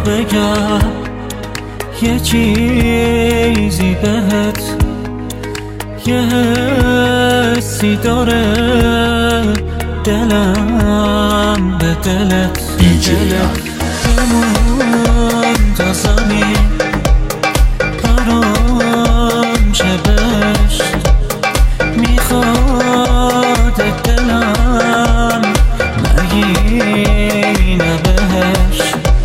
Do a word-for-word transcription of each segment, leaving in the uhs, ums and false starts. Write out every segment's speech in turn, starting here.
بگم یه چیزی بهت، یه حسی داره دلم به دلت، دلت بمون تا زمین برام چه بشت، میخواد دلم نگینه بهش.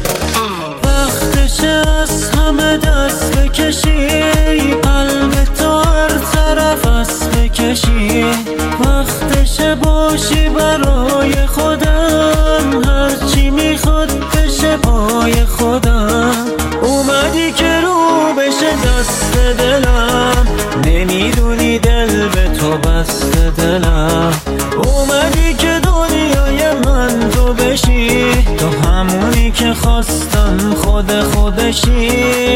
وقتش از همه دست بکشی، قلب تو هر طرف از بکشی، وقتش باشی برای خودم، هرچی میخواد بشه پای خودم. اومدی که رو بشه دست دلم، نمیدونی دل به تو بسته دلم. اومدی که دنیای من تو بشی، تو همونی که خواستم خود خودشی.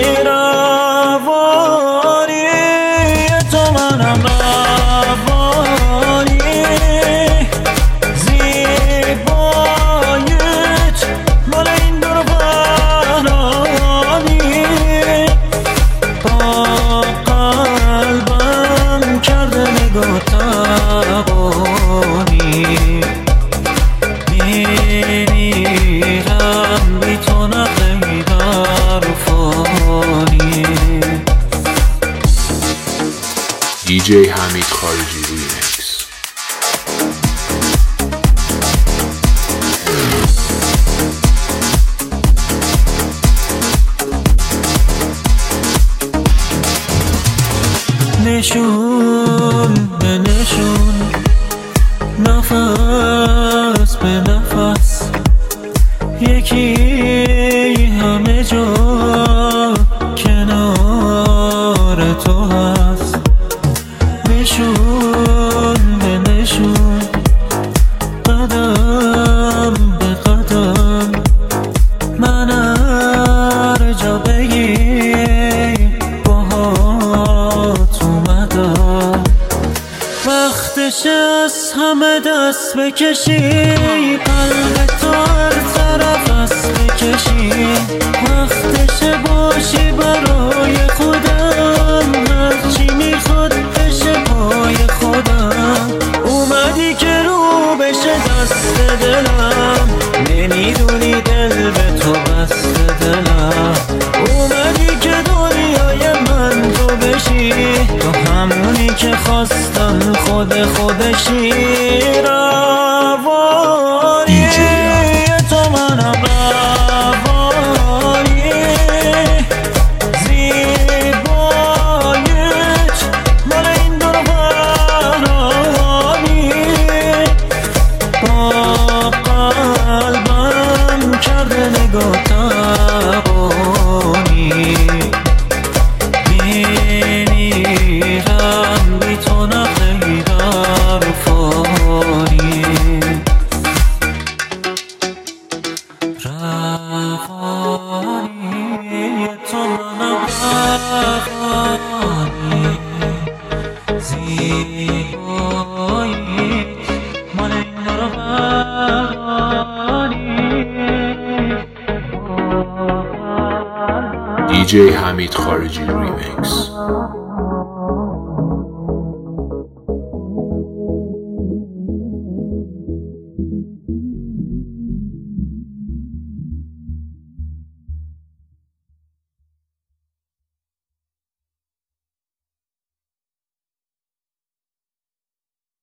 روانی تو منم، روانی زیباییت مال این دور برانی، با قلبم کرده نگاه تبانی. میمیرم بی تو نقلی در فانی. دی جی حمید خارجی ریمیکس. نشون به نشون، نفس به نفس، یکی همه جا کنار تو هست. نشون به نشون، قدم به قدم، من هر جا بگی باهات اومدم. وقتش از همه دست بکشی، قلب تو هر طرف از بکشی، وقتش باشی برای خودم، هرچی میخواد بشه پای خودم. اومدی که رو بشه دست دلم، نمیدونی دل به تو بسته دلم. اومدی که دنیای من تو بشی، تو همونی که خواستم خود خودشی. روانی تو منم، روانی زیباییت مال این دور برانی، با قلبم کرده نگاه تبانی. میمیرم بی تو نقلی در فانی. روانی تو منم، روانی زیباییت مال این دور برانی. دی جی حمید خارجی ریمیکس.